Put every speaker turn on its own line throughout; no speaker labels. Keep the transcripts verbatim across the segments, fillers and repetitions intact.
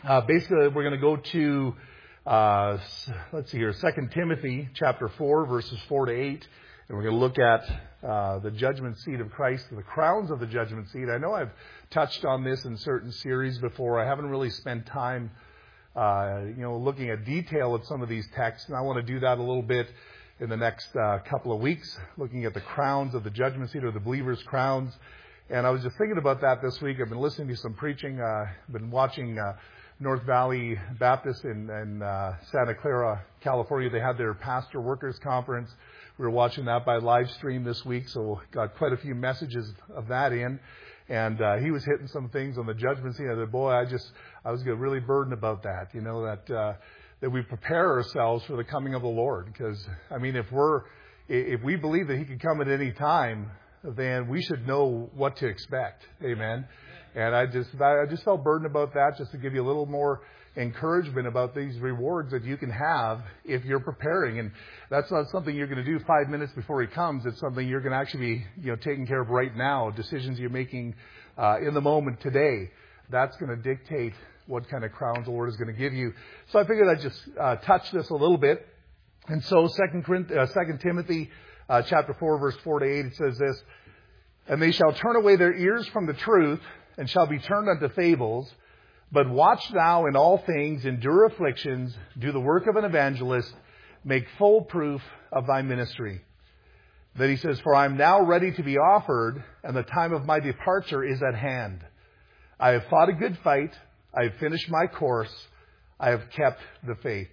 Uh, basically, we're going to go to, uh, let's see here, Second Timothy chapter four, verses four to eight. And we're going to look at uh, the judgment seat of Christ, the crowns of the judgment seat. I know I've touched on this in certain series before. I haven't really spent time, uh, you know, looking at detail of some of these texts. And I want to do that a little bit in the next uh, couple of weeks, looking at the crowns of the judgment seat, or the believer's crowns. And I was just thinking about that this week. I've been listening to some preaching. Uh, I've been watching uh, North Valley Baptist in, in uh, Santa Clara, California. They had their pastor workers conference. We were watching that by live stream this week, so got quite a few messages of that in. And uh, he was hitting some things on the judgment seat. I said, boy, I just, I was really burdened about that, you know, that uh, that we prepare ourselves for the coming of the Lord. Because, I mean, if we're, if we believe that He could come at any time, then we should know what to expect. Amen. And I just, I just felt burdened about that, just to give you a little more encouragement about these rewards that you can have if you're preparing. And that's not something you're going to do five minutes before He comes. It's something you're going to actually be, you know, taking care of right now. Decisions you're making uh, in the moment today. That's going to dictate what kind of crowns the Lord is going to give you. So I figured I'd just uh, touch this a little bit. And so Second uh, Second Timothy uh, chapter four, verse four to eight, it says this: "And they shall turn away their ears from the truth, and shall be turned unto fables. But watch thou in all things, endure afflictions, do the work of an evangelist, make full proof of thy ministry." Then he says, "For I am now ready to be offered, and the time of my departure is at hand. I have fought a good fight, I have finished my course, I have kept the faith.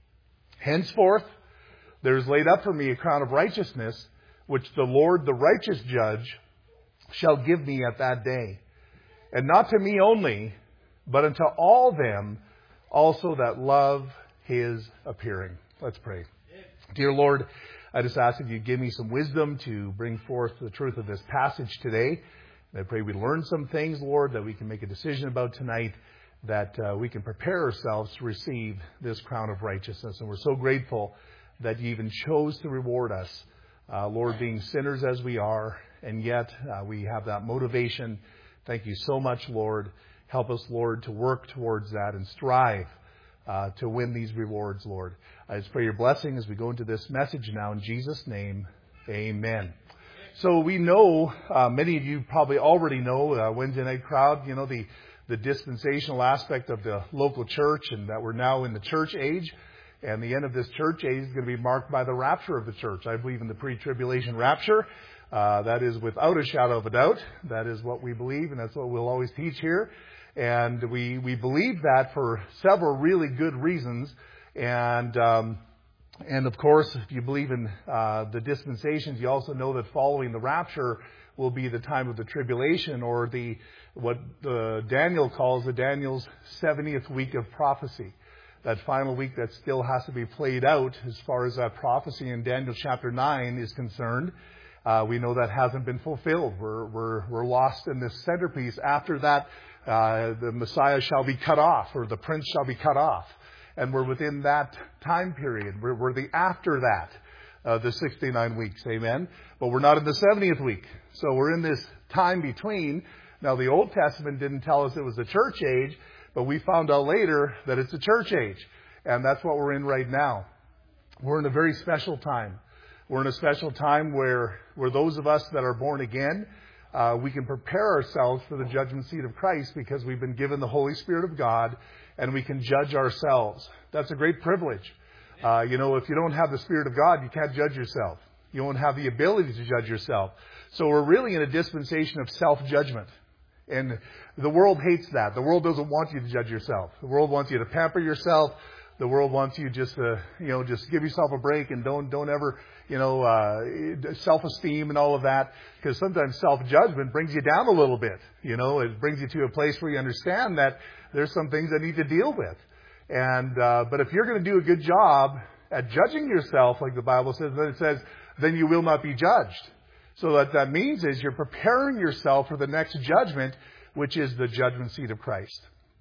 Henceforth there is laid up for me a crown of righteousness, which the Lord, the righteous judge, shall give me at that day. And not to me only, but unto all them also that love His appearing." Let's pray. Dear Lord, I just ask that you give me some wisdom to bring forth the truth of this passage today. And I pray we learn some things, Lord, that we can make a decision about tonight, that uh, we can prepare ourselves to receive this crown of righteousness. And we're so grateful that you even chose to reward us, uh, Lord, being sinners as we are, and yet uh, we have that motivation. Thank you so much, Lord. Help us, Lord, to work towards that and strive uh, to win these rewards, Lord. I just pray your blessing as we go into this message now. In Jesus' name, amen. So we know, uh, many of you probably already know, uh, Wednesday night crowd, you know, the, the dispensational aspect of the local church, and that we're now in the church age. And the end of this church age is going to be marked by the rapture of the church. I believe in the pre-tribulation rapture. Uh, that is without a shadow of a doubt. That is what we believe, and that's what we'll always teach here. And we, we believe that for several really good reasons. And, um, and of course, if you believe in uh, the dispensations, you also know that following the rapture will be the time of the tribulation, or the what uh, Daniel calls the Daniel's seventieth week of prophecy. That final week that still has to be played out as far as that prophecy in Daniel chapter nine is concerned. Uh, we know that hasn't been fulfilled. We're, we're, we're lost in this centerpiece. After that, uh, the Messiah shall be cut off, or the prince shall be cut off. And we're within that time period. We're, we're the after that, uh, the sixty-nine weeks. Amen. But we're not in the seventieth week. So we're in this time between. Now, the Old Testament didn't tell us it was the church age, but we found out later that it's the church age. And that's what we're in right now. We're in a very special time. We're in a special time where, where those of us that are born again, uh, we can prepare ourselves for the judgment seat of Christ, because we've been given the Holy Spirit of God, and we can judge ourselves. That's a great privilege. Uh, you know, if you don't have the Spirit of God, you can't judge yourself. You won't have the ability to judge yourself. So we're really in a dispensation of self-judgment. And the world hates that. The world doesn't want you to judge yourself. The world wants you to pamper yourself. The world wants you just to, you know, just give yourself a break, and don't, don't ever, you know, uh, self-esteem and all of that. Because sometimes self-judgment brings you down a little bit. You know, it brings you to a place where you understand that there's some things that need to deal with. And, uh, but if you're going to do a good job at judging yourself, like the Bible says, then it says, then you will not be judged. So what that means is you're preparing yourself for the next judgment, which is the judgment seat of Christ.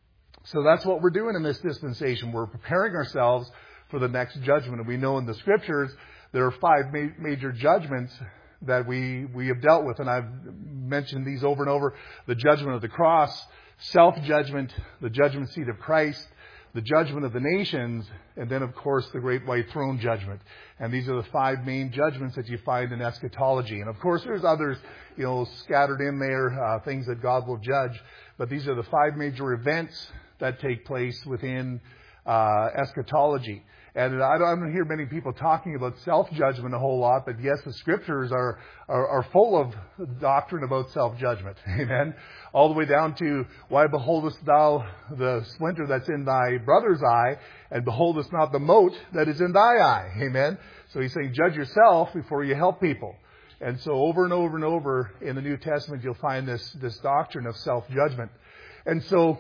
So that's what we're doing in this dispensation. We're preparing ourselves for the next judgment. And we know in the Scriptures there are five ma- major judgments that we, we have dealt with. And I've mentioned these over and over. The judgment of the cross, self-judgment, the judgment seat of Christ, the judgment of the nations, and then, of course, the great white throne judgment. And these are the five main judgments that you find in eschatology. And, of course, there's others, you know, scattered in there, uh, things that God will judge. But these are the five major events that take place within uh, eschatology. And I don't, I don't hear many people talking about self-judgment a whole lot, but yes, the scriptures are, are, are full of doctrine about self-judgment. Amen. All the way down to, why beholdest thou the splinter that's in thy brother's eye, and beholdest not the mote that is in thy eye. Amen. So he's saying, judge yourself before you help people. And so over and over and over in the New Testament, you'll find this, this doctrine of self-judgment. And so,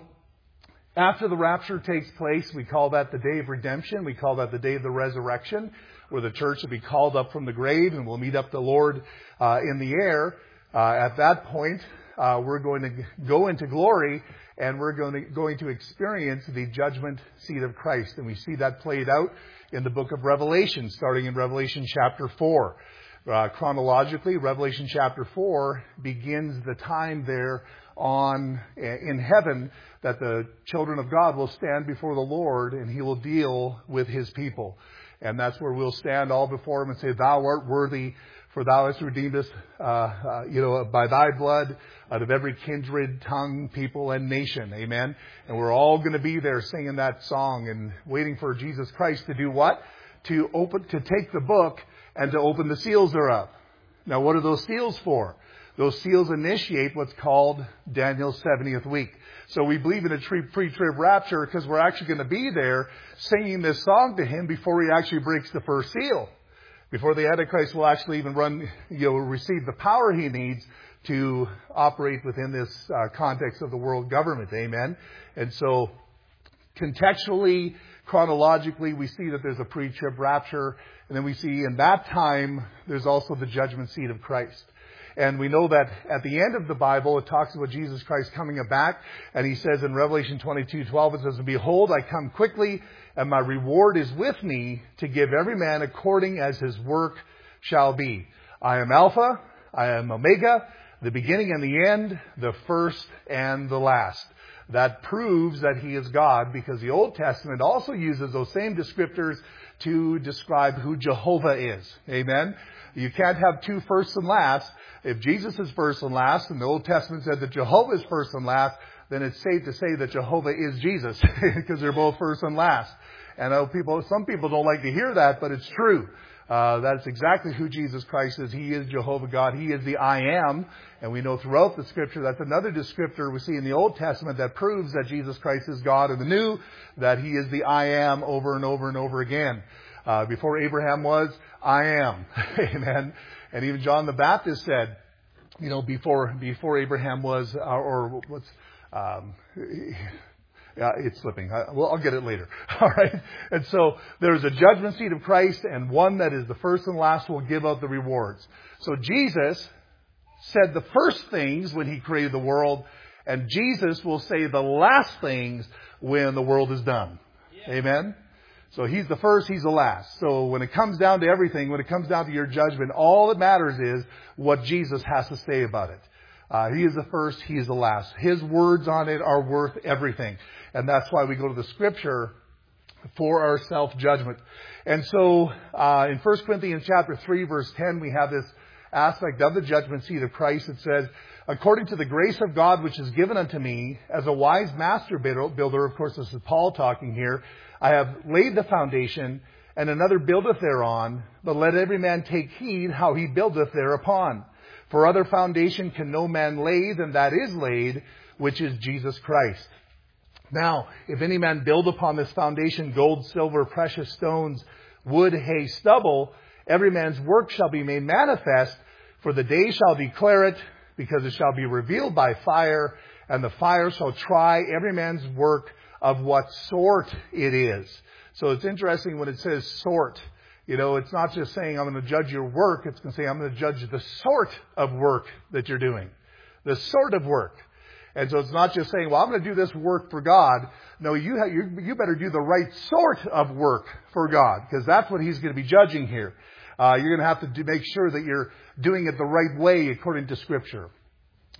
after the rapture takes place, we call that the day of redemption. We call that the day of the resurrection, where the church will be called up from the grave and we'll meet up the Lord uh, in the air. Uh, at that point, uh, we're going to go into glory and we're going to, going to experience the judgment seat of Christ. And we see that played out in the book of Revelation, starting in Revelation chapter four. Uh, chronologically, Revelation chapter four begins the time there on in heaven that the children of God will stand before the Lord and He will deal with His people. And that's where we'll stand all before Him and say, Thou art worthy, for Thou hast redeemed us, uh, uh, you know, by Thy blood out of every kindred, tongue, people, and nation. Amen. And we're all going to be there singing that song and waiting for Jesus Christ to do what? To open, to take the book and to open the seals thereof. Now, what are those seals for? Those seals initiate what's called Daniel's seventieth week. So we believe in a pre-trib rapture because we're actually going to be there singing this song to Him before He actually breaks the first seal. Before the Antichrist will actually even run, you know, receive the power he needs to operate within this uh, context of the world government. Amen. And so contextually, chronologically, we see that there's a pre-trib rapture. And then we see in that time, there's also the judgment seat of Christ. And we know that at the end of the Bible, it talks about Jesus Christ coming back. And He says in Revelation twenty-two twelve, it says, Behold, I come quickly, and my reward is with me to give every man according as his work shall be. I am Alpha, I am Omega, the beginning and the end, the first and the last. That proves that He is God, because the Old Testament also uses those same descriptors to describe who Jehovah is. Amen. You can't have two firsts and last. If Jesus is first and last, and the Old Testament said that Jehovah is first and last, then it's safe to say that Jehovah is Jesus, because they're both first and last. And I know people, some people don't like to hear that, but it's true. Uh, that's exactly who Jesus Christ is. He is Jehovah God. He is the I Am. And we know throughout the Scripture, that's another descriptor we see in the Old Testament that proves that Jesus Christ is God. In the New, that He is the I Am over and over and over again. Uh, before Abraham was, I am. Amen. And even John the Baptist said, you know, before before Abraham was, uh, or what's, um, yeah, it's slipping. I, well, I'll get it later. All right. And so there's a judgment seat of Christ, and one that is the first and last will give out the rewards. So Jesus said the first things when He created the world, and Jesus will say the last things when the world is done. Yeah. Amen. So He's the first, He's the last. So when it comes down to everything, when it comes down to your judgment, all that matters is what Jesus has to say about it. Uh, he is the first, He is the last. His words on it are worth everything. And that's why we go to the Scripture for our self-judgment. And so uh, in First Corinthians chapter three, verse ten, we have this aspect of the judgment seat of Christ. It says, According to the grace of God which is given unto me, as a wise master builder, of course this is Paul talking here, I have laid the foundation, and another buildeth thereon, but let every man take heed how he buildeth thereupon. For other foundation can no man lay than that is laid, which is Jesus Christ. Now, if any man build upon this foundation gold, silver, precious stones, wood, hay, stubble, every man's work shall be made manifest, for the day shall declare it, because it shall be revealed by fire, and the fire shall try every man's work of what sort it is. So it's interesting when it says sort. You know, it's not just saying I'm going to judge your work. It's going to say I'm going to judge the sort of work that you're doing. The sort of work. And so it's not just saying, well, I'm going to do this work for God. No, you, have, you, you better do the right sort of work for God, because that's what He's going to be judging here. Uh, you're going to have to do, make sure that you're doing it the right way according to Scripture.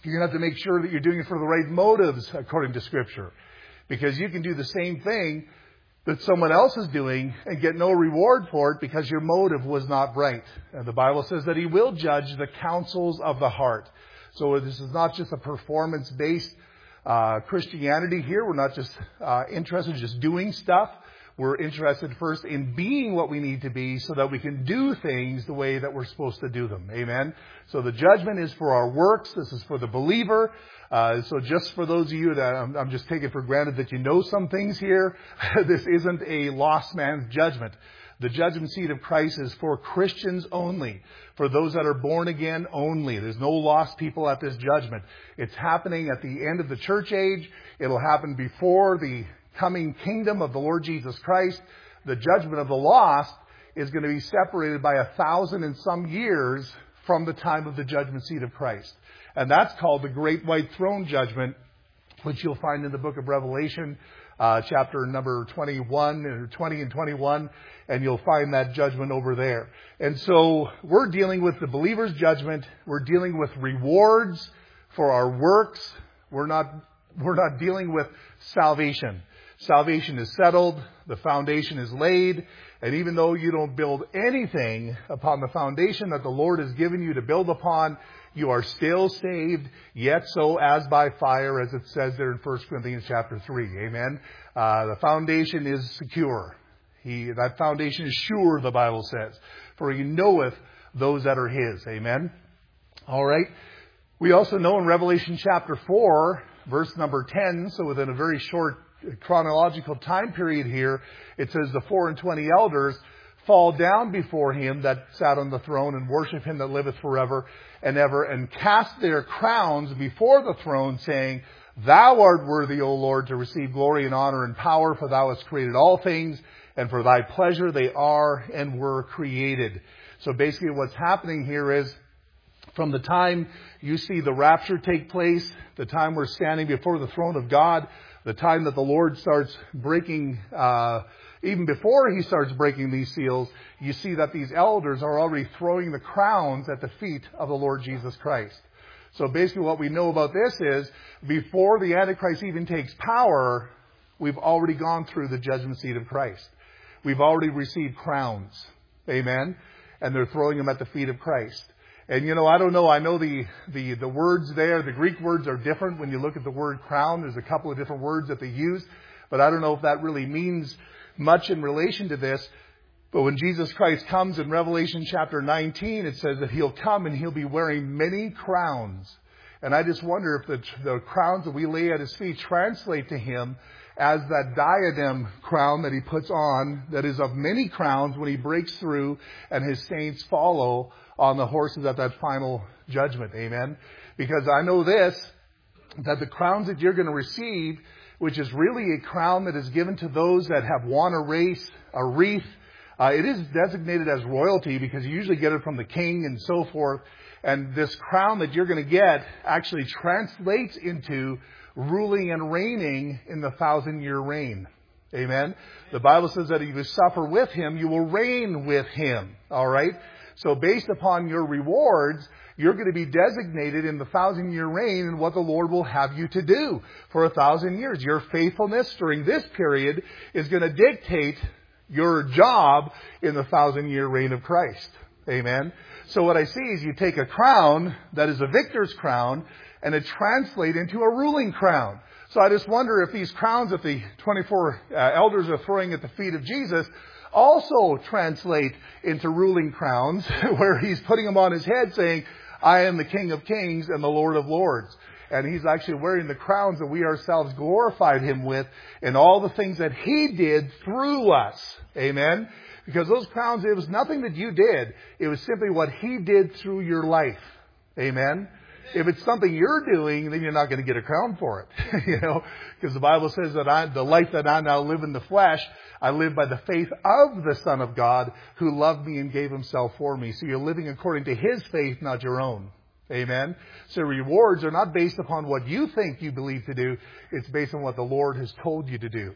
You're going to have to make sure that you're doing it for the right motives according to Scripture. Because you can do the same thing that someone else is doing and get no reward for it because your motive was not right. And the Bible says that He will judge the counsels of the heart. So this is not just a performance-based uh, Christianity here. We're not just uh, interested in just doing stuff. We're interested first in being what we need to be so that we can do things the way that we're supposed to do them. Amen. So the judgment is for our works. This is for the believer. Uh, so just for those of you that I'm, I'm just taking for granted that you know some things here, this isn't a lost man's judgment. The judgment seat of Christ is for Christians only, for those that are born again only. There's no lost people at this judgment. It's happening at the end of the church age. It'll happen before the coming kingdom of the Lord Jesus Christ. The judgment of the lost is going to be separated by a thousand and some years from the time of the judgment seat of Christ. And that's called the Great White Throne Judgment, which you'll find in the book of Revelation, uh, chapter number twenty-one, or twenty and twenty-one, and you'll find that judgment over there. And so we're dealing with the believer's judgment. We're dealing with rewards for our works. We're not, we're not dealing with salvation. Salvation is settled. The foundation is laid. And even though you don't build anything upon the foundation that the Lord has given you to build upon, you are still saved, yet so as by fire, as it says there in First Corinthians chapter three. Amen. Uh, the foundation is secure. He, that foundation is sure, the Bible says. For He knoweth those that are His. Amen. All right. We also know in Revelation chapter four, verse number ten, so within a very short chronological time period here, it says the four and twenty elders fall down before Him that sat on the throne and worship Him that liveth forever and ever, and cast their crowns before the throne, saying, Thou art worthy, O Lord, to receive glory and honor and power, for Thou hast created all things, and for Thy pleasure they are and were created. So basically what's happening here is, from the time you see the rapture take place, the time we're standing before the throne of God, the time that the Lord starts breaking, uh, even before He starts breaking these seals, you see that these elders are already throwing the crowns at the feet of the Lord Jesus Christ. So basically what we know about this is, before the Antichrist even takes power, we've already gone through the judgment seat of Christ. We've already received crowns. Amen? And they're throwing them at the feet of Christ. And, you know, I don't know. I know the, the, the words there, the Greek words are different when you look at the word crown. There's a couple of different words that they use. But I don't know if that really means much in relation to this. But when Jesus Christ comes in Revelation chapter nineteen, it says that He'll come and He'll be wearing many crowns. And I just wonder if the, the crowns that we lay at His feet translate to Him as that diadem crown that He puts on, that is of many crowns when He breaks through and His saints follow on the horses at that final judgment. Amen. Because I know this, that the crowns that you're going to receive, which is really a crown that is given to those that have won a race, a wreath, uh, it is designated as royalty because you usually get it from the king and so forth. And this crown that you're going to get actually translates into ruling and reigning in the thousand year reign. Amen. The Bible says that if you suffer with Him, you will reign with Him. All right. So based upon your rewards, you're going to be designated in the thousand year reign and what the Lord will have you to do for a thousand years. Your faithfulness during this period is going to dictate your job in the thousand year reign of Christ. Amen. So what I see is you take a crown that is a victor's crown and it translates into a ruling crown. So I just wonder if these crowns that the twenty-four uh, elders are throwing at the feet of Jesus also translate into ruling crowns, where He's putting them on His head saying, I am the King of Kings and the Lord of Lords. And He's actually wearing the crowns that we ourselves glorified Him with in all the things that He did through us. Amen? Because those crowns, it was nothing that you did. It was simply what He did through your life. Amen? If it's something you're doing, then you're not going to get a crown for it. You know, because the Bible says that I, the life that I now live in the flesh, I live by the faith of the Son of God who loved me and gave Himself for me. So you're living according to His faith, not your own. Amen. So rewards are not based upon what you think you believe to do. It's based on what the Lord has told you to do.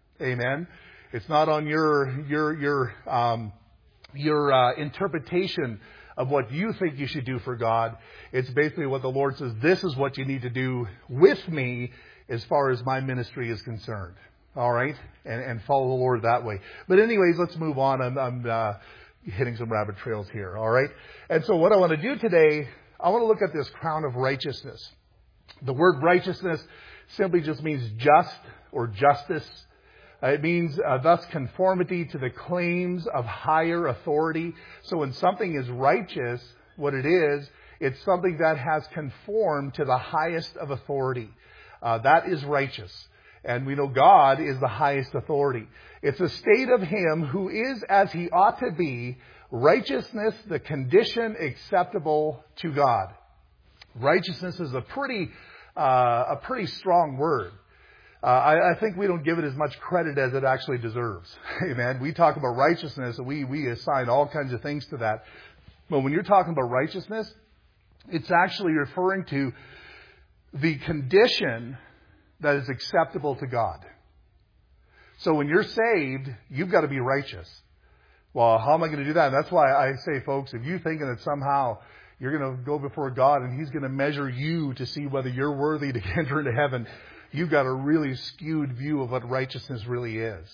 Amen. It's not on your, your, your, um, your, uh, interpretation of what you think you should do for God. It's basically what the Lord says, this is what you need to do with me as far as my ministry is concerned. All right? And, and follow the Lord that way. But anyways, let's move on. I'm, I'm uh, hitting some rabbit trails here. All right? And so what I want to do today, I want to look at this crown of righteousness. The word righteousness simply just means just or justice. Uh, it means uh, thus conformity to the claims of higher authority. So when something is righteous, what it is, it's something that has conformed to the highest of authority. Uh, that is righteous. And we know God is the highest authority. It's a state of Him who is as He ought to be, righteousness, the condition acceptable to God. Righteousness is a pretty, uh, a pretty strong word. Uh, I, I think we don't give it as much credit as it actually deserves. Amen. We talk about righteousness and we, we assign all kinds of things to that. But when you're talking about righteousness, it's actually referring to the condition that is acceptable to God. So when you're saved, you've got to be righteous. Well, how am I going to do that? And that's why I say, folks, if you're thinking that somehow you're going to go before God and He's going to measure you to see whether you're worthy to enter into heaven, you've got a really skewed view of what righteousness really is.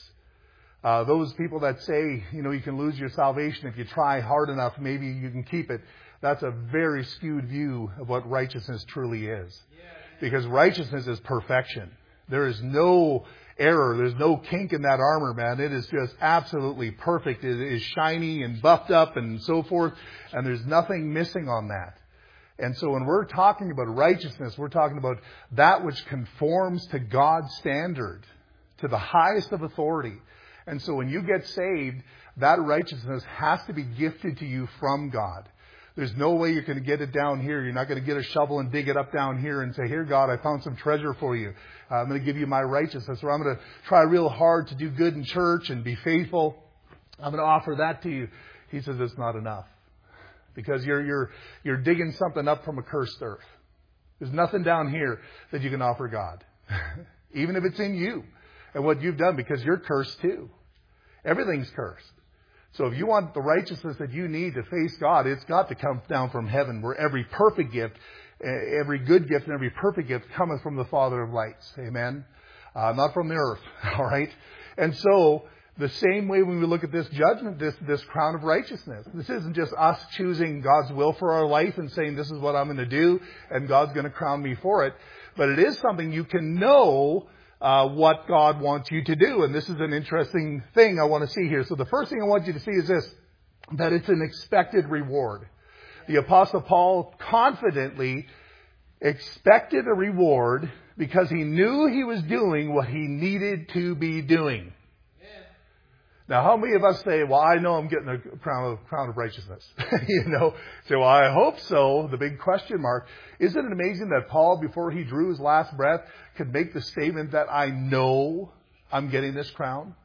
Uh, those people that say, you know, you can lose your salvation if you try hard enough, maybe you can keep it. That's a very skewed view of what righteousness truly is. Because righteousness is perfection. There is no error. There's no kink in that armor, man. It is just absolutely perfect. It is shiny and buffed up and so forth. And there's nothing missing on that. And so when we're talking about righteousness, we're talking about that which conforms to God's standard, to the highest of authority. And so when you get saved, that righteousness has to be gifted to you from God. There's no way you're going to get it down here. You're not going to get a shovel and dig it up down here and say, here, God, I found some treasure for you. Uh, I'm going to give you my righteousness. Or I'm going to try real hard to do good in church and be faithful. I'm going to offer that to you. He says it's not enough. Because you're, you're, you're digging something up from a cursed earth. There's nothing down here that you can offer God. Even if it's in you and what you've done, because you're cursed too. Everything's cursed. So if you want the righteousness that you need to face God, it's got to come down from heaven, where every perfect gift, every good gift and every perfect gift cometh from the Father of lights. Amen? Uh, not from the earth. All right? And so, the same way when we look at this judgment, this, this crown of righteousness, this isn't just us choosing God's will for our life and saying this is what I'm going to do and God's going to crown me for it. But it is something you can know Uh, what God wants you to do. And this is an interesting thing I want to see here. So the first thing I want you to see is this, that it's an expected reward. The Apostle Paul confidently expected a reward because he knew he was doing what he needed to be doing. Now, how many of us say, well, I know I'm getting a crown of, crown of righteousness? you know, say, well, I hope so. The big question mark. Isn't it amazing that Paul, before he drew his last breath, could make the statement that I know I'm getting this crown?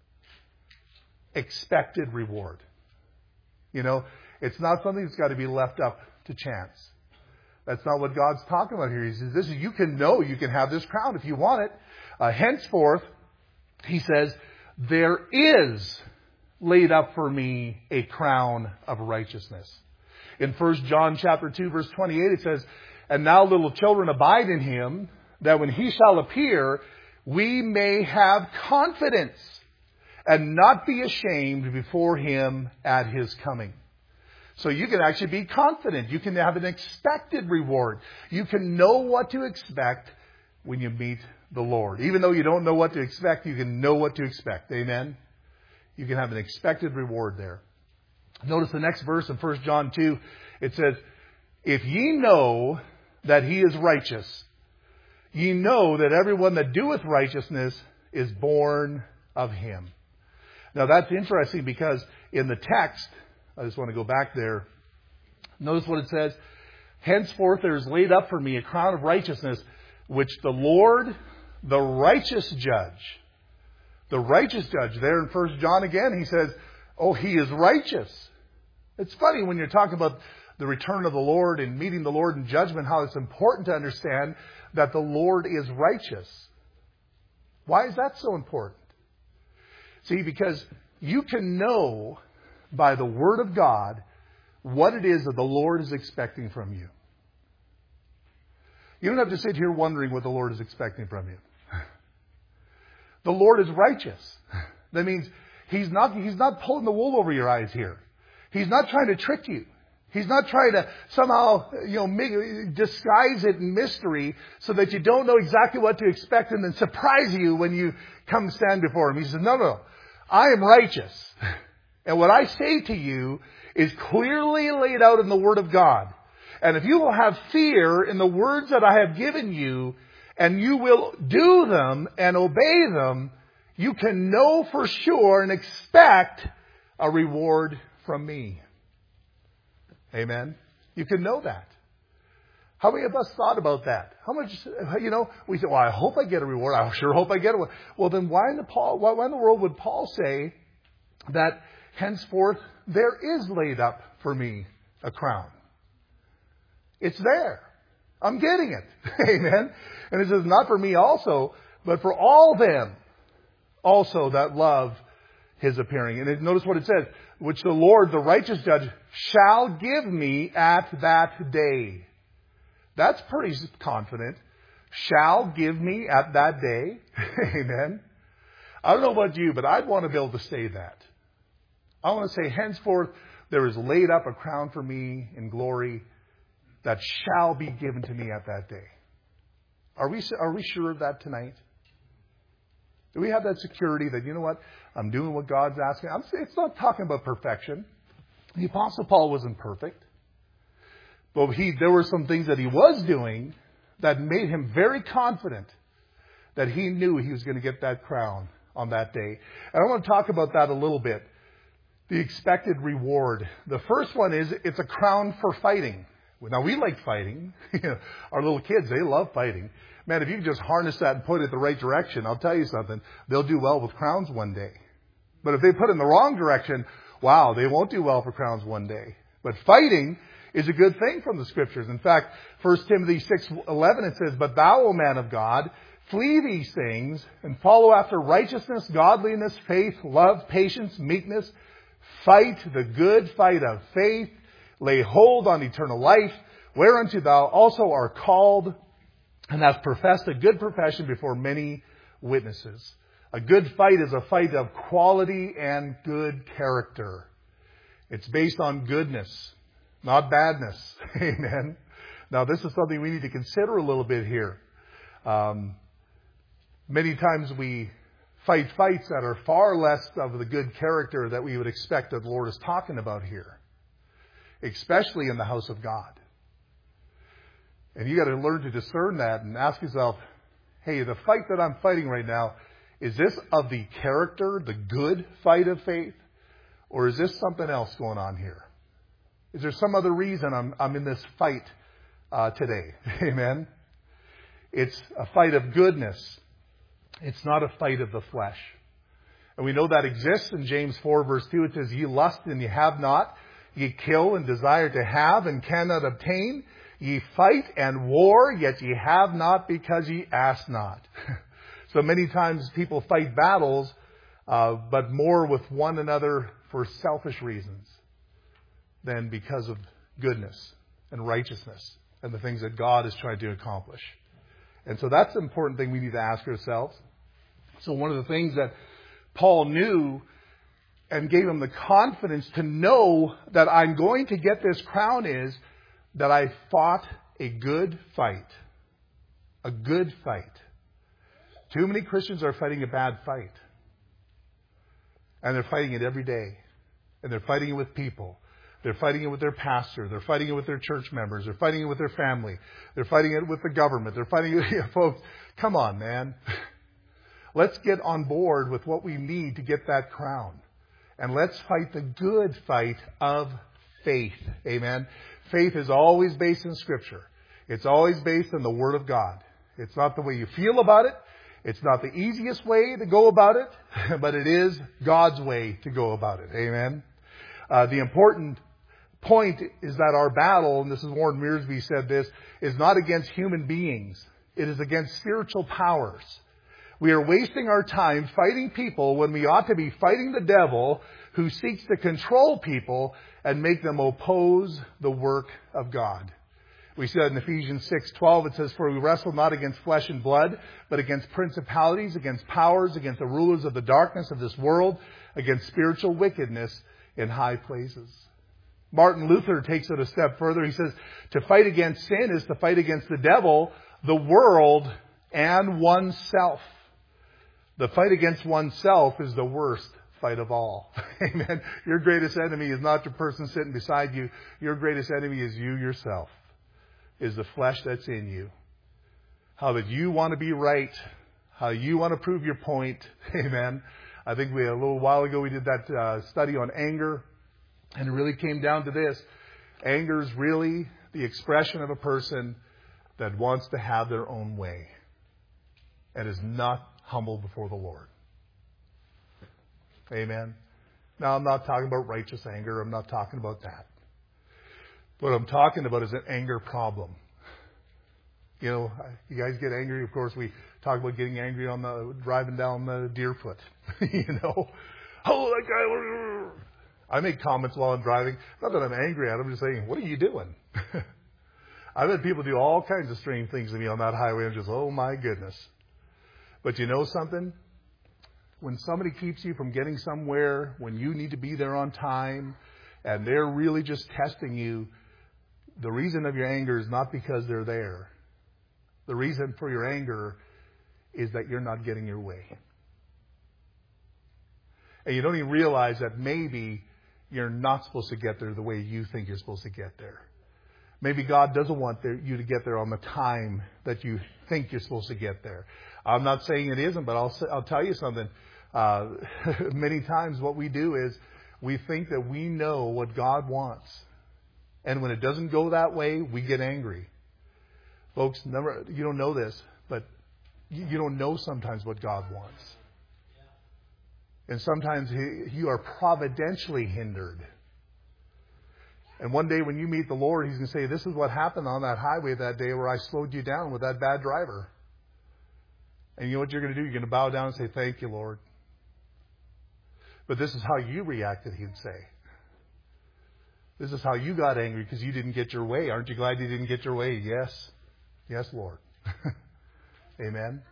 Expected reward. You know, it's not something that's got to be left up to chance. That's not what God's talking about here. He says, this is, you can know you can have this crown if you want it. Uh, henceforth, he says, there is laid up for me a crown of righteousness. In First John chapter two, verse twenty-eight, it says, and now little children abide in him, that when he shall appear, we may have confidence and not be ashamed before him at his coming. So you can actually be confident. You can have an expected reward. You can know what to expect when you meet the Lord. Even though you don't know what to expect, you can know what to expect. Amen? You can have an expected reward there. Notice the next verse in First John two. It says, if ye know that he is righteous, ye know that everyone that doeth righteousness is born of him. Now that's interesting because in the text, I just want to go back there. Notice what it says. Henceforth there is laid up for me a crown of righteousness, which the Lord, the righteous judge, the righteous judge, there in First John again, he says, oh, he is righteous. It's funny when you're talking about the return of the Lord and meeting the Lord in judgment, how it's important to understand that the Lord is righteous. Why is that so important? See, because you can know by the Word of God what it is that the Lord is expecting from you. You don't have to sit here wondering what the Lord is expecting from you. The Lord is righteous. That means He's not, He's not pulling the wool over your eyes here. He's not trying to trick you. He's not trying to somehow, you know, make, disguise it in mystery so that you don't know exactly what to expect and then surprise you when you come stand before Him. He says, no, no, I am righteous. And what I say to you is clearly laid out in the Word of God. And if you will have fear in the words that I have given you, and you will do them and obey them, you can know for sure and expect a reward from me. Amen? You can know that. How many of us thought about that? How much, you know, we say, well, I hope I get a reward. I sure hope I get one. Well, then why in the Paul, why in the world would Paul say that henceforth there is laid up for me a crown? It's there. I'm getting it. Amen. And it says, not for me also, but for all them also that love His appearing. And it, notice what it says, which the Lord, the righteous judge, shall give me at that day. That's pretty confident. Shall give me at that day. Amen. I don't know about you, but I'd want to be able to say that. I want to say, henceforth, there is laid up a crown for me in glory that shall be given to me at that day. Are we, are we sure of that tonight? Do we have that security that, you know what, I'm doing what God's asking? I'm, it's not talking about perfection. The Apostle Paul wasn't perfect. But he, there were some things that he was doing that made him very confident that he knew he was going to get that crown on that day. And I want to talk about that a little bit. The expected reward. The first one is, it's a crown for fighting. Now, we like fighting. Our little kids, they love fighting. Man, if you can just harness that and put it the right direction, I'll tell you something, they'll do well with crowns one day. But if they put it in the wrong direction, wow, they won't do well for crowns one day. But fighting is a good thing from the Scriptures. In fact, First Timothy six eleven, it says, but thou, O man of God, flee these things and follow after righteousness, godliness, faith, love, patience, meekness. Fight the good fight of faith. Lay hold on eternal life, whereunto thou also art called, and hast professed a good profession before many witnesses. A good fight is a fight of quality and good character. It's based on goodness, not badness. Amen. Now, this is something we need to consider a little bit here. Um, many times we fight fights that are far less of the good character that we would expect that the Lord is talking about here, especially in the house of God. And you got to learn to discern that and ask yourself, hey, the fight that I'm fighting right now, is this of the character, the good fight of faith? Or is this something else going on here? Is there some other reason I'm, I'm in this fight uh, today? Amen. It's a fight of goodness. It's not a fight of the flesh. And we know that exists in James four verse two. It says, ye lust and ye have not. Ye kill and desire to have and cannot obtain. Ye fight and war, yet ye have not because ye ask not. So many times people fight battles, uh, but more with one another for selfish reasons than because of goodness and righteousness and the things that God is trying to accomplish. And so that's an important thing we need to ask ourselves. So one of the things that Paul knew and gave him the confidence to know that I'm going to get this crown is that I fought a good fight. A good fight. Too many Christians are fighting a bad fight. And they're fighting it every day. And they're fighting it with people. They're fighting it with their pastor. They're fighting it with their church members. They're fighting it with their family. They're fighting it with the government. They're fighting it, you know, folks, come on, man. Let's get on board with what we need to get that crown. And let's fight the good fight of faith. Amen. Faith is always based in Scripture. It's always based in the Word of God. It's not the way you feel about it. It's not the easiest way to go about it, but it is God's way to go about it. Amen. Uh, the important point is that our battle, and this is Warren Mearsby said this, is not against human beings. It is against spiritual powers. We are wasting our time fighting people when we ought to be fighting the devil who seeks to control people and make them oppose the work of God. We see that in Ephesians six twelve. It says, "For we wrestle not against flesh and blood, but against principalities, against powers, against the rulers of the darkness of this world, against spiritual wickedness in high places." Martin Luther takes it a step further. He says, to fight against sin is to fight against the devil, the world, and oneself. The fight against oneself is the worst fight of all. Amen. Your greatest enemy is not the person sitting beside you. Your greatest enemy is you yourself, is the flesh that's in you. How that you want to be right, how you want to prove your point. Amen. I think we a little while ago we did that uh, study on anger. And it really came down to this. Anger is really the expression of a person that wants to have their own way and is not humble before the Lord. Amen. Now, I'm not talking about righteous anger. I'm not talking about that. What I'm talking about is an anger problem. You know, you guys get angry. Of course, we talk about getting angry on the driving down the Deerfoot. You know, oh, that guy. I make comments while I'm driving. Not that I'm angry at them. I'm just saying, what are you doing? I've had people do all kinds of strange things to me on that highway. I'm just, oh my goodness. But you know something? When somebody keeps you from getting somewhere, when you need to be there on time, and they're really just testing you, the reason of your anger is not because they're there. The reason for your anger is that you're not getting your way. And you don't even realize that maybe you're not supposed to get there the way you think you're supposed to get there. Maybe God doesn't want you to get there on the time that you think you're supposed to get there. I'm not saying it isn't, but I'll I'll tell you something. Uh, many times what we do is we think that we know what God wants. And when it doesn't go that way, we get angry. Folks, never, you don't know this, but you, you don't know sometimes what God wants. And sometimes he, you are providentially hindered. And one day when you meet the Lord, He's going to say, this is what happened on that highway that day where I slowed you down with that bad driver. And you know what you're going to do? You're going to bow down and say, thank you, Lord. But this is how you reacted, He'd say. This is how you got angry because you didn't get your way. Aren't you glad you didn't get your way? Yes. Yes, Lord. Amen.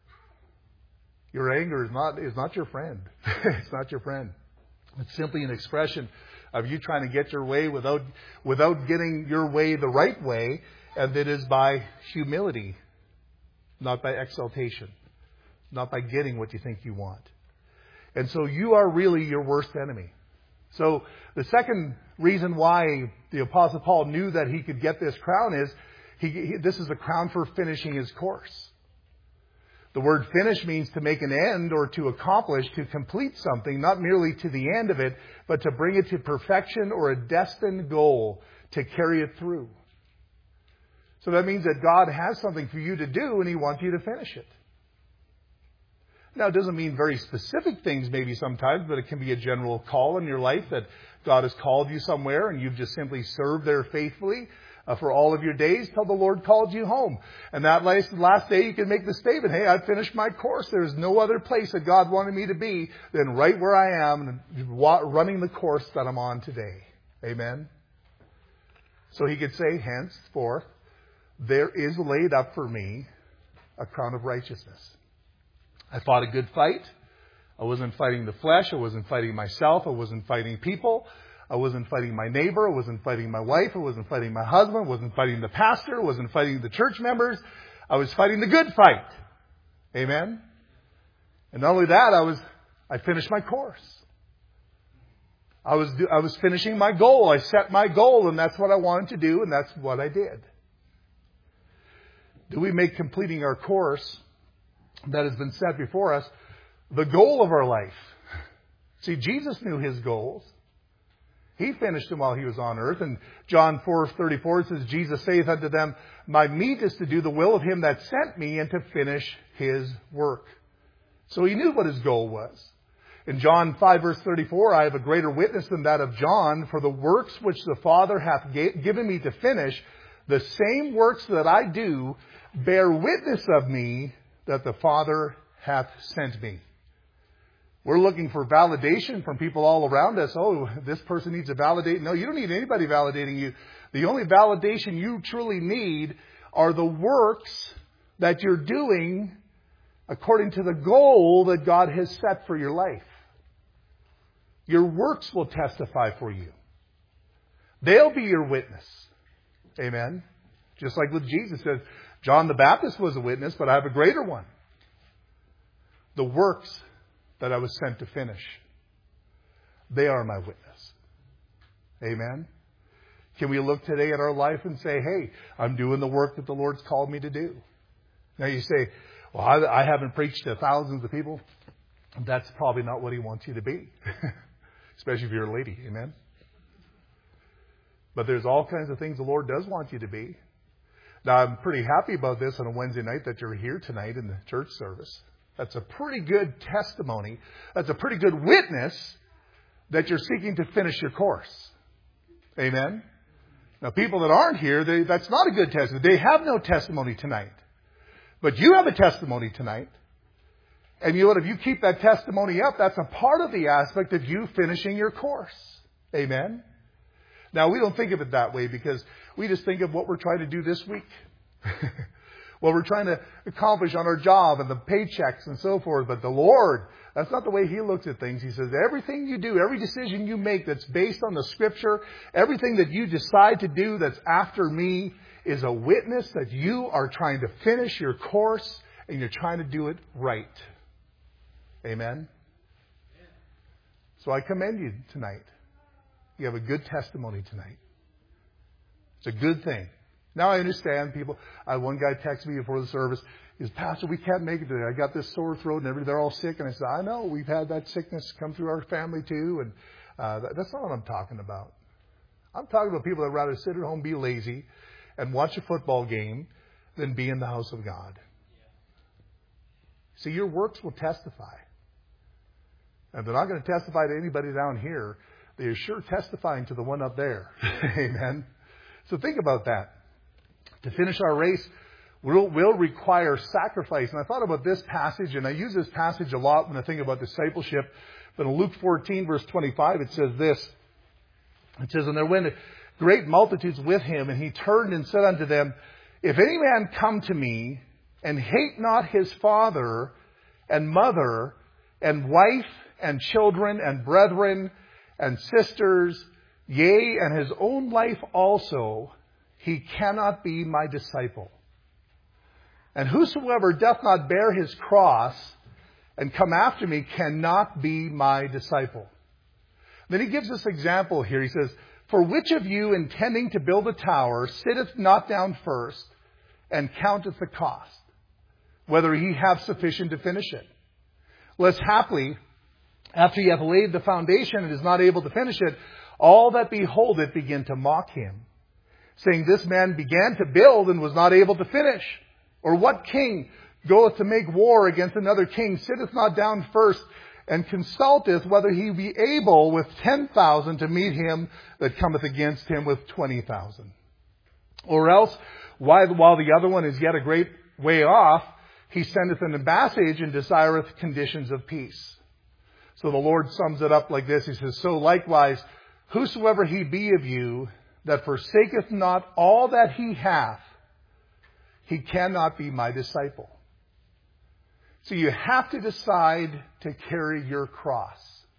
Your anger is not is not your friend. It's not your friend. It's simply an expression of you trying to get your way without without getting your way the right way, and that is by humility, not by exaltation, not by getting what you think you want. And so you are really your worst enemy. So the second reason why the Apostle Paul knew that he could get this crown is he, he this is a crown for finishing his course. The word finish means to make an end or to accomplish, to complete something, not merely to the end of it, but to bring it to perfection or a destined goal, to carry it through. So that means that God has something for you to do and He wants you to finish it. Now, it doesn't mean very specific things maybe sometimes, but it can be a general call in your life that God has called you somewhere and you've just simply served there faithfully Uh, for all of your days till the Lord called you home. And that last, last day you can make the statement, hey, I've finished my course. There's no other place that God wanted me to be than right where I am, running the course that I'm on today. Amen? So he could say, henceforth, there is laid up for me a crown of righteousness. I fought a good fight. I wasn't fighting the flesh. I wasn't fighting myself. I wasn't fighting people. I wasn't fighting my neighbor. I wasn't fighting my wife. I wasn't fighting my husband. I wasn't fighting the pastor. I wasn't fighting the church members. I was fighting the good fight. Amen? And not only that, I was, I finished my course. I was, I was finishing my goal. I set my goal, and that's what I wanted to do, and that's what I did. Do we make completing our course that has been set before us the goal of our life? See, Jesus knew His goals. He finished them while He was on earth. And John four thirty-four says, Jesus saith unto them, my meat is to do the will of Him that sent me and to finish His work. So He knew what His goal was. In John five verse thirty-four, I have a greater witness than that of John, for the works which the Father hath given me to finish, the same works that I do bear witness of me that the Father hath sent me. We're looking for validation from people all around us. Oh, this person needs to validate. No, you don't need anybody validating you. The only validation you truly need are the works that you're doing according to the goal that God has set for your life. Your works will testify for you. They'll be your witness. Amen. Just like with Jesus says, John the Baptist was a witness, but I have a greater one. The works that I was sent to finish, they are my witness. Amen. Can we look today at our life and say, hey, I'm doing the work that the Lord's called me to do? Now you say, well, I, I haven't preached to thousands of people. That's probably not what He wants you to be. Especially if you're a lady. Amen. But there's all kinds of things the Lord does want you to be. Now, I'm pretty happy about this on a Wednesday night that you're here tonight in the church service. That's a pretty good testimony. That's a pretty good witness that you're seeking to finish your course. Amen. Now, people that aren't here, they, that's not a good testimony. They have no testimony tonight. But you have a testimony tonight. And you know what? If you keep that testimony up, that's a part of the aspect of you finishing your course. Amen. Now, we don't think of it that way because we just think of what we're trying to do this week. What we're trying to accomplish on our job and the paychecks and so forth. But the Lord, that's not the way He looks at things. He says, everything you do, every decision you make that's based on the Scripture, everything that you decide to do that's after me is a witness that you are trying to finish your course and you're trying to do it right. Amen? So I commend you tonight. You have a good testimony tonight. It's a good thing. Now I understand people. I had one guy text me before the service. He says, Pastor, we can't make it today. I got this sore throat and everything. They're all sick. And I said, I know. We've had that sickness come through our family too. And uh, that, that's not what I'm talking about. I'm talking about people that would rather sit at home, be lazy, and watch a football game than be in the house of God. See, your works will testify. And they're not going to testify to anybody down here. They are sure testifying to the one up there. Amen. So think about that. To finish our race will, will require sacrifice. And I thought about this passage, and I use this passage a lot when I think about discipleship. But in Luke fourteen, verse twenty-five, it says this. It says, and there went great multitudes with Him, and He turned and said unto them, if any man come to me and hate not his father and mother and wife and children and brethren and sisters, yea, and his own life also, he cannot be my disciple. And whosoever doth not bear his cross and come after me cannot be my disciple. Then he gives this example here. He says, for which of you intending to build a tower sitteth not down first and counteth the cost, whether he have sufficient to finish it? Lest haply, after he hath laid the foundation and is not able to finish it, all that behold it begin to mock him, saying, this man began to build and was not able to finish. Or what king goeth to make war against another king, sitteth not down first, and consulteth whether he be able with ten thousand to meet him that cometh against him with twenty thousand? Or else, while, while the other one is yet a great way off, he sendeth an ambassage and desireth conditions of peace. So the Lord sums it up like this. He says, so likewise, whosoever he be of you that forsaketh not all that he hath, he cannot be my disciple. So you have to decide to carry your cross.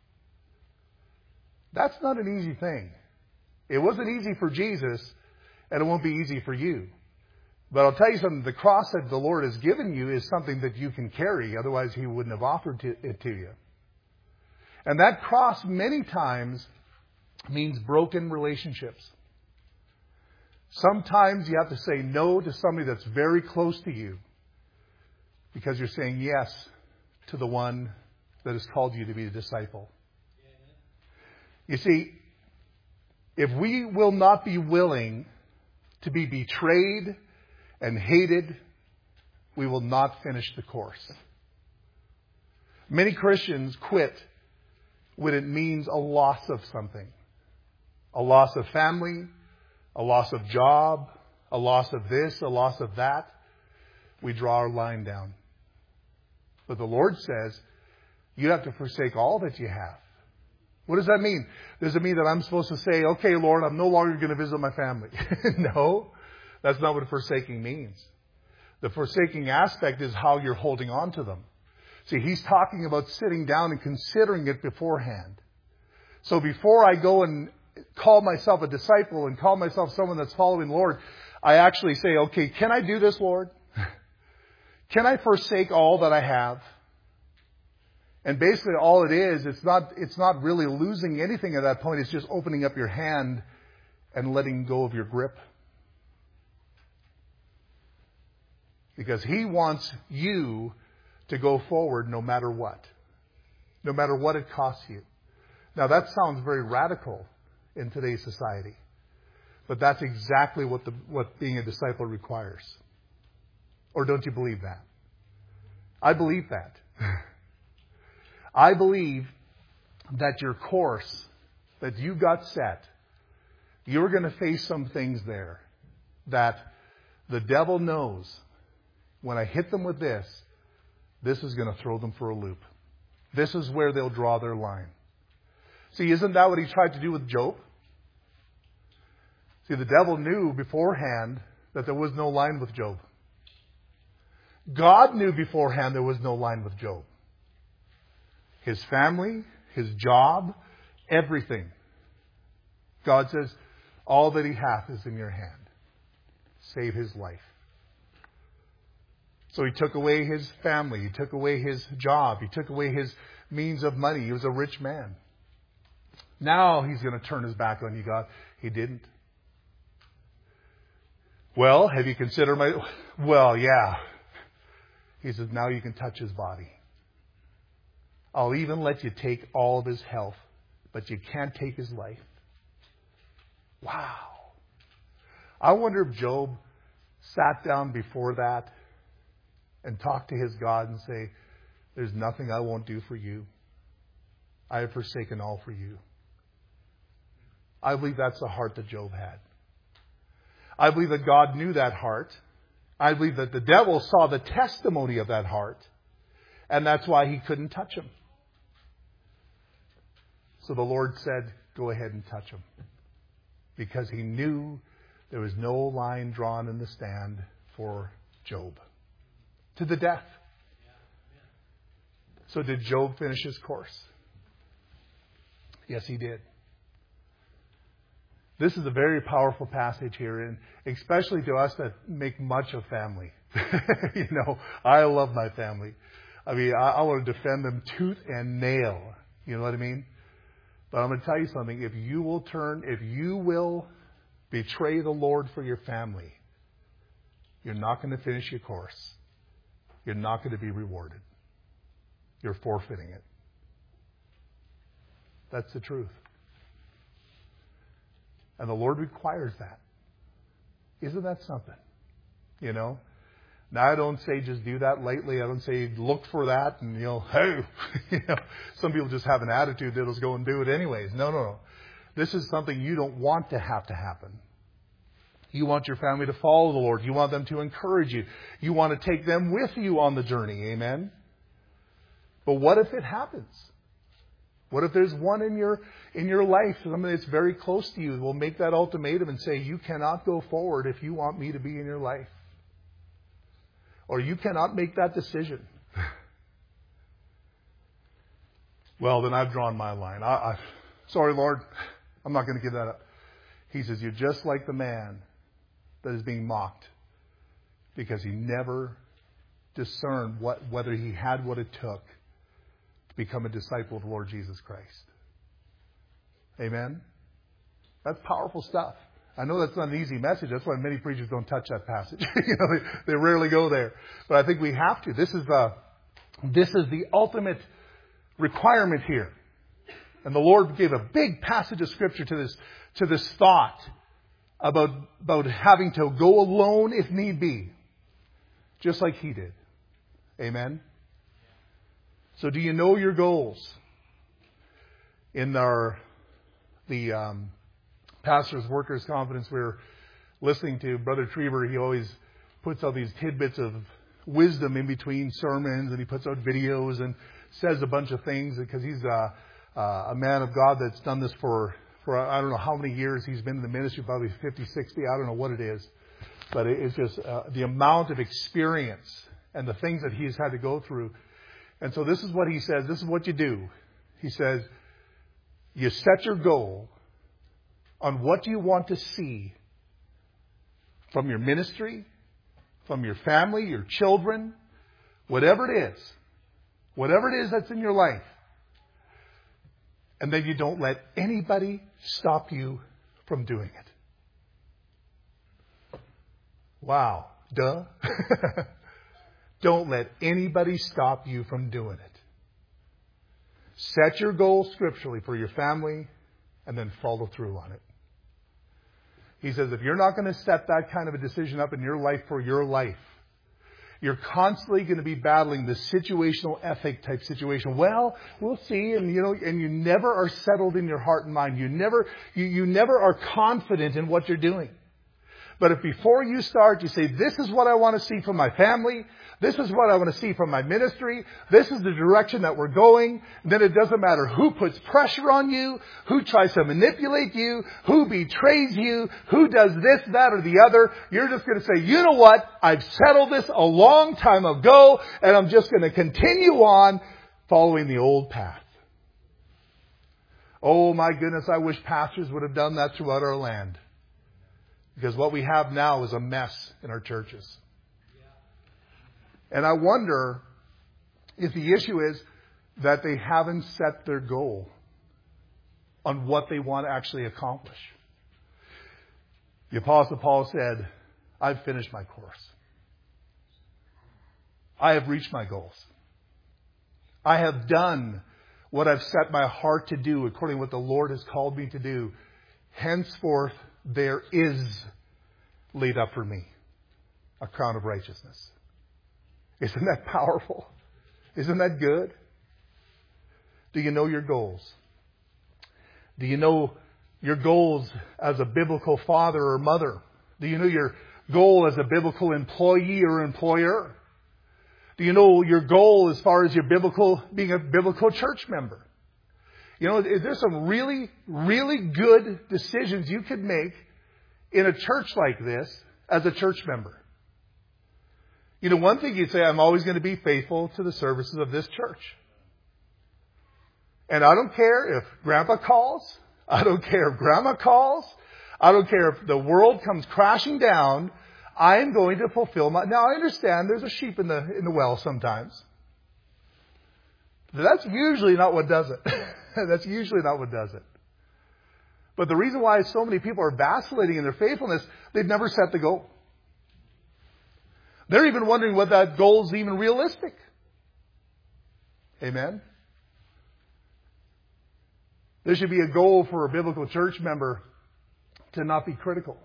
That's not an easy thing. It wasn't easy for Jesus, and it won't be easy for you. But I'll tell you something, the cross that the Lord has given you is something that you can carry. Otherwise, He wouldn't have offered to, it to you. And that cross many times means broken relationships. Sometimes you have to say no to somebody that's very close to you because you're saying yes to the one that has called you to be a disciple. You see, if we will not be willing to be betrayed and hated, we will not finish the course. Many Christians quit when it means a loss of something. A loss of family, a loss of job, a loss of this, a loss of that. We draw our line down. But the Lord says You have to forsake all that you have. What does that mean? Does it mean that I'm supposed to say, okay, Lord, I'm no longer going to visit my family? No, that's not what forsaking means. The forsaking aspect is how you're holding on to them. See, he's talking about sitting down and considering it beforehand. So before I go and call myself a disciple and call myself someone that's following the Lord, I actually say, okay, can I do this, Lord? Can I forsake all that I have? And basically all it is, it's not, it's not really losing anything at that point. It's just opening up your hand and letting go of your grip. Because He wants you to go forward no matter what. No matter what it costs you. Now that sounds very radical in today's society. But that's exactly what the, what being a disciple requires. Or don't you believe that? I believe that. I believe that your course that you got set, you're going to face some things there that the devil knows when I hit them with this, this is going to throw them for a loop. This is where they'll draw their line. See, isn't that what he tried to do with Job? See, the devil knew beforehand that there was no line with Job. God knew beforehand there was no line with Job. His family, his job, everything. God says, all that he hath is in your hand. Save his life. So he took away his family. He took away his job. He took away his means of money. He was a rich man. Now he's going to turn his back on you, God. He didn't. Well, have you considered my... Well, yeah. He says, now you can touch his body. I'll even let you take all of his health, but you can't take his life. Wow. I wonder if Job sat down before that and talked to his God and say, there's nothing I won't do for you. I have forsaken all for you. I believe that's the heart that Job had. I believe that God knew that heart. I believe that the devil saw the testimony of that heart. And that's why he couldn't touch him. So the Lord said, go ahead and touch him. Because he knew there was no line drawn in the stand for Job. To the death. So did Job finish his course? Yes, he did. This is a very powerful passage here, and especially to us that make much of family. You know, I love my family. I mean, I, I want to defend them tooth and nail. You know what I mean? But I'm going to tell you something. If you will turn, if you will betray the Lord for your family, you're not going to finish your course. You're not going to be rewarded. You're forfeiting it. That's the truth. And the Lord requires that. Isn't that something? You know? Now, I don't say just do that lightly. I don't say look for that and, you know, hey, you know, some people just have an attitude that'll go and do it anyways. No, no, no. This is something you don't want to have to happen. You want your family to follow the Lord. You want them to encourage you. You want to take them with you on the journey. Amen? But what if it happens? What if there's one in your in your life, somebody that's very close to you, will make that ultimatum and say, you cannot go forward if you want me to be in your life. Or you cannot make that decision. Well, then I've drawn my line. I, I, sorry, Lord, I'm not going to give that up. He says, you're just like the man that is being mocked because he never discerned what whether he had what it took to become a disciple of the Lord Jesus Christ. Amen? That's powerful stuff. I know that's not an easy message. That's why many preachers don't touch that passage. you know, they, they rarely go there. But I think we have to. This is the, this is the ultimate requirement here. And the Lord gave a big passage of Scripture to this, to this thought about, about having to go alone if need be. Just like He did. Amen? So do you know your goals? In our, the um, Pastor's Workers Conference, we were listening to Brother Trieber. He always puts out these tidbits of wisdom in between sermons, and he puts out videos. And says a bunch of things because he's a, a man of God that's done this for, for I don't know how many years he's been in the ministry, probably fifty, sixty, I don't know what it is. But it's just uh, the amount of experience and the things that he's had to go through. And so this is what he says. This is what you do. He says, you set your goal on what you want to see from your ministry, from your family, your children, whatever it is. Whatever it is that's in your life. And then you don't let anybody stop you from doing it. Wow. Duh. Don't let anybody stop you from doing it. Set your goal scripturally for your family and then follow through on it. He says if you're not going to set that kind of a decision up in your life for your life, you're constantly going to be battling the situational ethic type situation. Well, we'll see. And, you know, and you never are settled in your heart and mind. You never, you, you never are confident in what you're doing. But if before you start, you say, this is what I want to see from my family. This is what I want to see from my ministry. This is the direction that we're going. Then it doesn't matter who puts pressure on you, who tries to manipulate you, who betrays you, who does this, that, or the other. You're just going to say, you know what? I've settled this a long time ago, and I'm just going to continue on following the old path. Oh my goodness, I wish pastors would have done that throughout our land. Because what we have now is a mess in our churches. And I wonder if the issue is that they haven't set their goal on what they want to actually accomplish. The Apostle Paul said, I've finished my course. I have reached my goals. I have done what I've set my heart to do according to what the Lord has called me to do. Henceforth, there is laid up for me a crown of righteousness. Isn't that powerful? Isn't that good? Do you know your goals? Do you know your goals as a biblical father or mother? Do you know your goal as a biblical employee or employer? Do you know your goal as far as your biblical, being a biblical church member? You know, there's some really, really good decisions you could make in a church like this as a church member. You know, one thing you'd say, I'm always going to be faithful to the services of this church. And I don't care if Grandpa calls. I don't care if Grandma calls. I don't care if the world comes crashing down. I am going to fulfill my... Now, I understand there's a sheep in the in the well sometimes. But that's usually not what does it. That's usually not what does it. But the reason why so many people are vacillating in their faithfulness, they've never set the goal. They're even wondering whether that goal is even realistic. Amen? There should be a goal for a biblical church member to not be critical.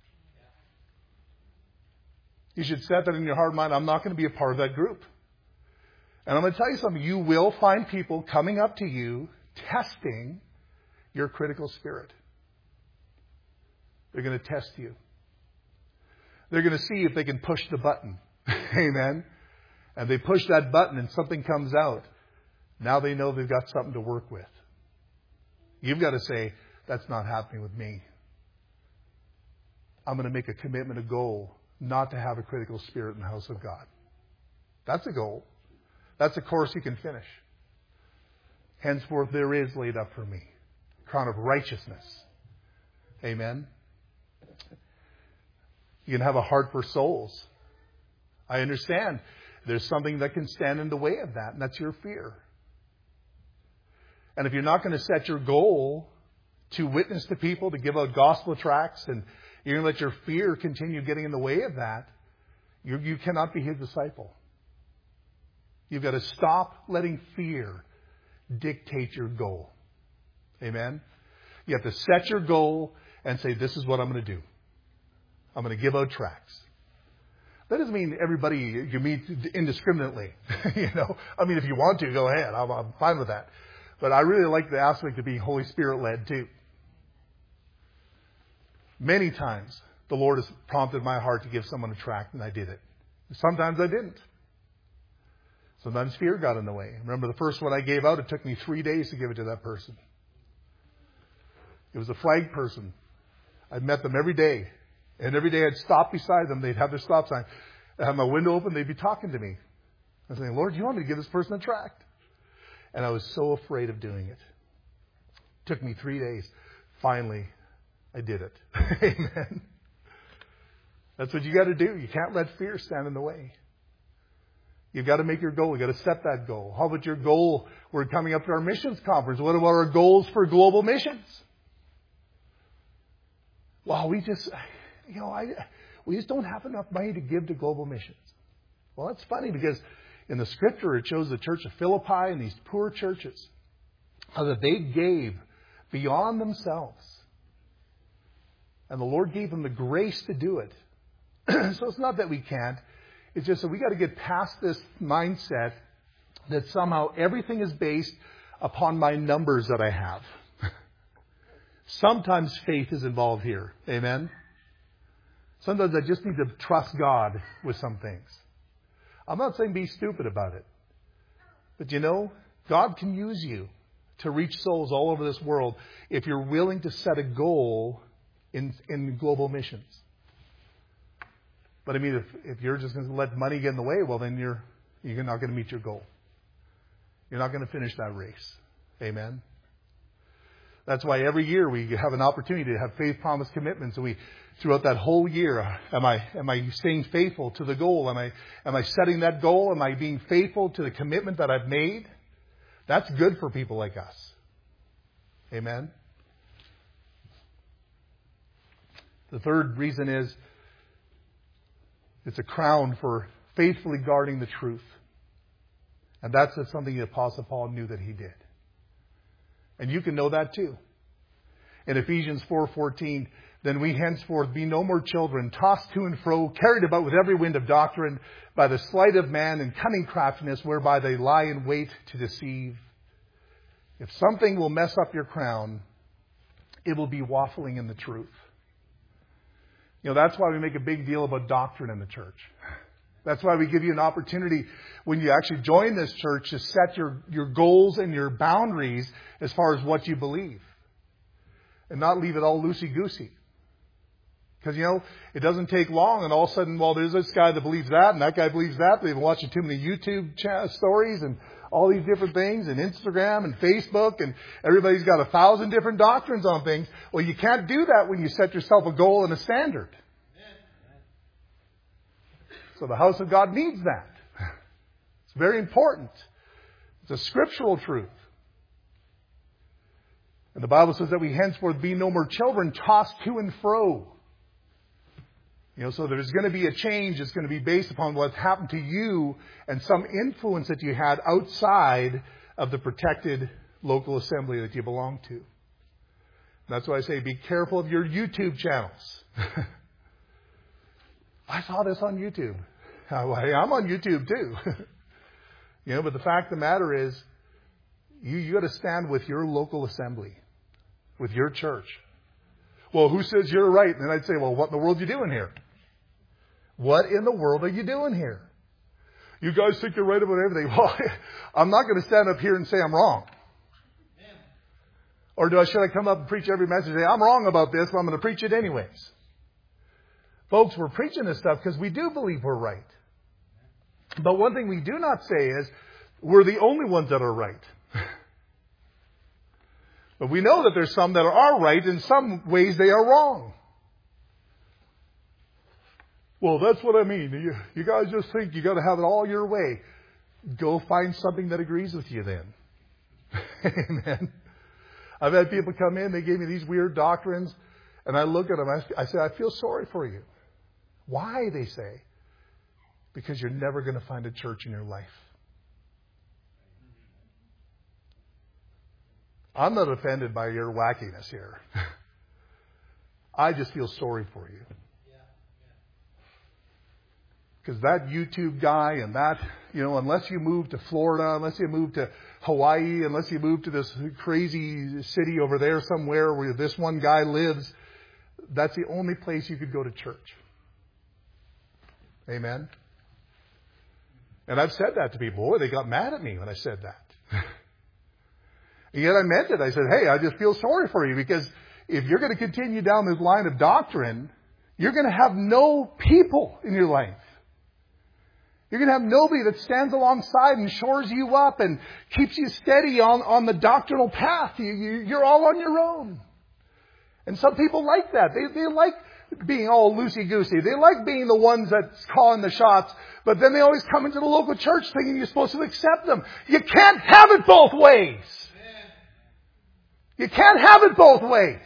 You should set that in your heart and mind. I'm not going to be a part of that group. And I'm going to tell you something. You will find people coming up to you, testing your critical spirit. They're going to test you. They're going to see if they can push the button. Amen. And they push that button and something comes out. Now they know they've got something to work with. You've got to say, that's not happening with me. I'm going to make a commitment, a goal, not to have a critical spirit in the house of God. That's a goal. That's a course you can finish. Henceforth there is laid up for me a crown of righteousness. Amen. You can have a heart for souls. I understand there's something that can stand in the way of that, and that's your fear. And if you're not going to set your goal to witness to people, to give out gospel tracts, and you're going to let your fear continue getting in the way of that, you, you cannot be His disciple. You've got to stop letting fear dictate your goal. Amen? You have to set your goal and say, this is what I'm going to do. I'm going to give out tracts. That doesn't mean everybody you meet indiscriminately. you know, I mean, if you want to, go ahead. I'm, I'm fine with that. But I really like the aspect of being Holy Spirit led too. Many times the Lord has prompted my heart to give someone a tract, and I did it. Sometimes I didn't. Sometimes fear got in the way. Remember the first one I gave out, it took me three days to give it to that person. It was a flag person. I met them every day. And every day I'd stop beside them. They'd have their stop sign. I'd have my window open. They'd be talking to me. I was saying, Lord, you want me to give this person a tract? And I was so afraid of doing it. It took me three days. Finally, I did it. Amen. That's what you got to do. You can't let fear stand in the way. You've got to make your goal. You've got to set that goal. How about your goal? We're coming up to our missions conference. What about our goals for global missions? Well, we just, you know, I, we just don't have enough money to give to global missions. Well, that's funny because in the scripture it shows the church of Philippi and these poor churches, how that they gave beyond themselves. And the Lord gave them the grace to do it. So it's not that we can't. It's just that we got to get past this mindset that somehow everything is based upon my numbers that I have. Sometimes faith is involved here. Amen? Sometimes I just need to trust God with some things. I'm not saying be stupid about it. But you know, God can use you to reach souls all over this world if you're willing to set a goal in, in global missions. But I mean, if, if you're just going to let money get in the way, well, then you're, you're not going to meet your goal. You're not going to finish that race. Amen? That's why every year we have an opportunity to have faith promise commitments. And we, throughout that whole year, am I, am I staying faithful to the goal? Am I, am I setting that goal? Am I being faithful to the commitment that I've made? That's good for people like us. Amen? The third reason is it's a crown for faithfully guarding the truth. And that's something the Apostle Paul knew that he did. And you can know that too. In Ephesians four fourteen, then we henceforth be no more children, tossed to and fro, carried about with every wind of doctrine, by the sleight of man and cunning craftiness, whereby they lie in wait to deceive. If something will mess up your crown, it will be waffling in the truth. You know, that's why we make a big deal about doctrine in the church. That's why we give you an opportunity when you actually join this church to set your, your goals and your boundaries as far as what you believe. And not leave it all loosey-goosey. Because, you know, it doesn't take long and all of a sudden, well, there's this guy that believes that and that guy believes that. They've been watching too many YouTube ch- stories and all these different things and Instagram and Facebook and everybody's got a thousand different doctrines on things. Well, you can't do that when you set yourself a goal and a standard. So the house of God needs that. It's very important. It's a scriptural truth. And the Bible says that we henceforth be no more children tossed to and fro. You know, so there's going to be a change. It's going to be based upon what's happened to you and some influence that you had outside of the protected local assembly that you belong to. And that's why I say be careful of your YouTube channels. I saw this on YouTube. I'm on YouTube too. You know, but the fact of the matter is, you, you got to stand with your local assembly, with your church. Well, who says you're right? And then I'd say, well, what in the world are you doing here? What in the world are you doing here? You guys think you're right about everything. Well, I'm not going to stand up here and say I'm wrong. Or do I, should I come up and preach every message and say, I'm wrong about this, but I'm going to preach it anyways? Folks, we're preaching this stuff because we do believe we're right. But one thing we do not say is we're the only ones that are right. But we know that there's some that are right. In some ways they are wrong. Well, that's what I mean. You, you guys just think you got to have it all your way. Go find something that agrees with you then. Amen. I've had people come in, they gave me these weird doctrines, and I look at them, I, I say, I feel sorry for you. Why, they say? Because you're never going to find a church in your life. I'm not offended by your wackiness here. I just feel sorry for you. Because that YouTube guy and that, you know, unless you move to Florida, unless you move to Hawaii, unless you move to this crazy city over there somewhere where this one guy lives, that's the only place you could go to church. Amen? And I've said that to people. Boy, they got mad at me when I said that. And yet I meant it. I said, hey, I just feel sorry for you, because if you're going to continue down this line of doctrine, you're going to have no people in your life. You're going to have nobody that stands alongside and shores you up and keeps you steady on, on the doctrinal path. You, you, you're all on your own. And some people like that. They, they like being all loosey-goosey. They like being the ones that's calling the shots. But then they always come into the local church thinking you're supposed to accept them. You can't have it both ways. You can't have it both ways.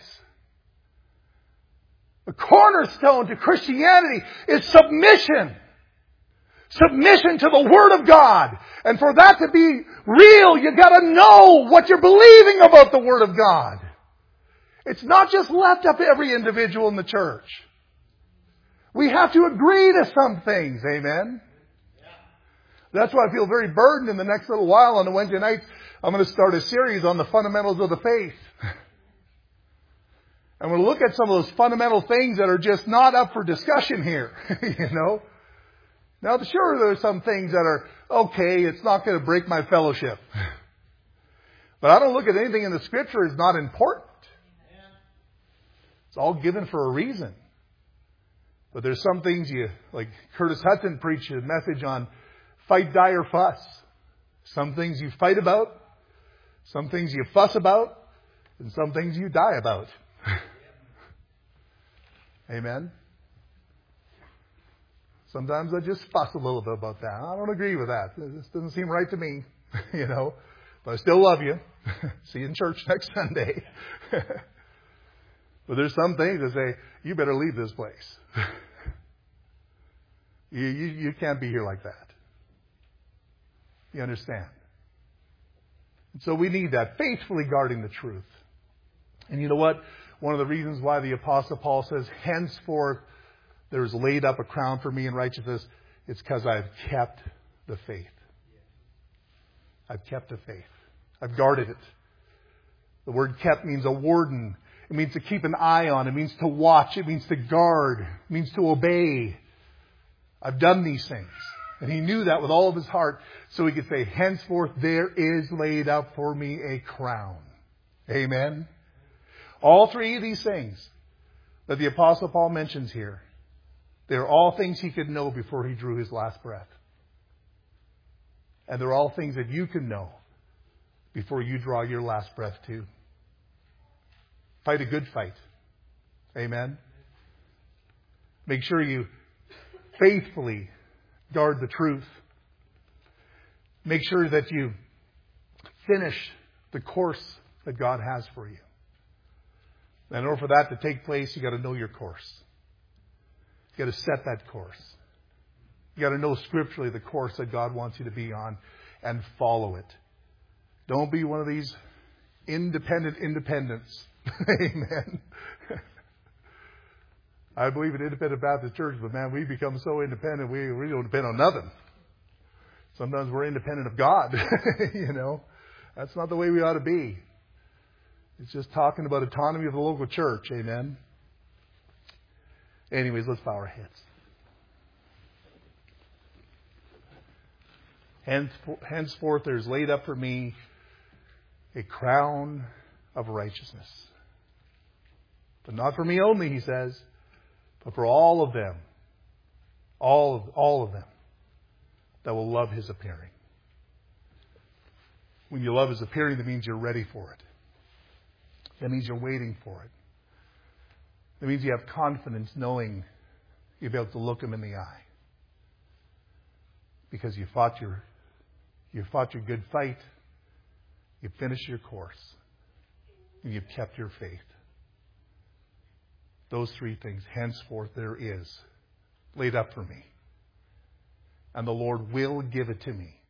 The cornerstone to Christianity is submission. Submission to the Word of God. And for that to be real, you got to know what you're believing about the Word of God. It's not just left up to every individual in the church. We have to agree to some things. Amen. That's why I feel very burdened in the next little while on the Wednesday nights. I'm going to start a series on the fundamentals of the faith. And we'll look at some of those fundamental things that are just not up for discussion here. You know? Now, sure, there are some things that are, okay, it's not going to break my fellowship. But I don't look at anything in the Scripture as not important. It's all given for a reason. But there's some things you, like Curtis Hutton preached a message on fight, die, or fuss. Some things you fight about. Some things you fuss about. And some things you die about. Amen. Sometimes I just fuss a little bit about that. I don't agree with that. This doesn't seem right to me, you know. But I still love you. See you in church next Sunday. But there's some things that say, you better leave this place. you, you, you can't be here like that. You understand? And so we need that, faithfully guarding the truth. And you know what? One of the reasons why the Apostle Paul says, henceforth there is laid up a crown for me in righteousness, it's because I've kept the faith. I've kept the faith. I've guarded it. The word kept means a warden. It means to keep an eye on. It means to watch. It means to guard. It means to obey. I've done these things. And he knew that with all of his heart. So he could say, henceforth there is laid up for me a crown. Amen. All three of these things that the Apostle Paul mentions here, they're all things he could know before he drew his last breath. And they're all things that you can know before you draw your last breath too. Fight a good fight. Amen. Make sure you faithfully guard the truth. Make sure that you finish the course that God has for you. And in order for that to take place, you got to know your course. You got to set that course. You got to know scripturally the course that God wants you to be on and follow it. Don't be one of these independent independents. Amen. I believe in Independent Baptist Church, but man, we become so independent, we, we don't depend on nothing. Sometimes we're independent of God. You know, that's not the way we ought to be. It's just talking about autonomy of the local church. Amen. Anyways, let's bow our heads. Henceforth there is laid up for me a crown of righteousness. But not for me only, he says, but for all of them. All of, all of them that will love his appearing. When you love his appearing, that means you're ready for it. That means you're waiting for it. That means you have confidence knowing you'll be able to look him in the eye. Because you fought your, you fought your good fight. You finished your course. And you've kept your faith. Those three things, henceforth there is laid up for me. And the Lord will give it to me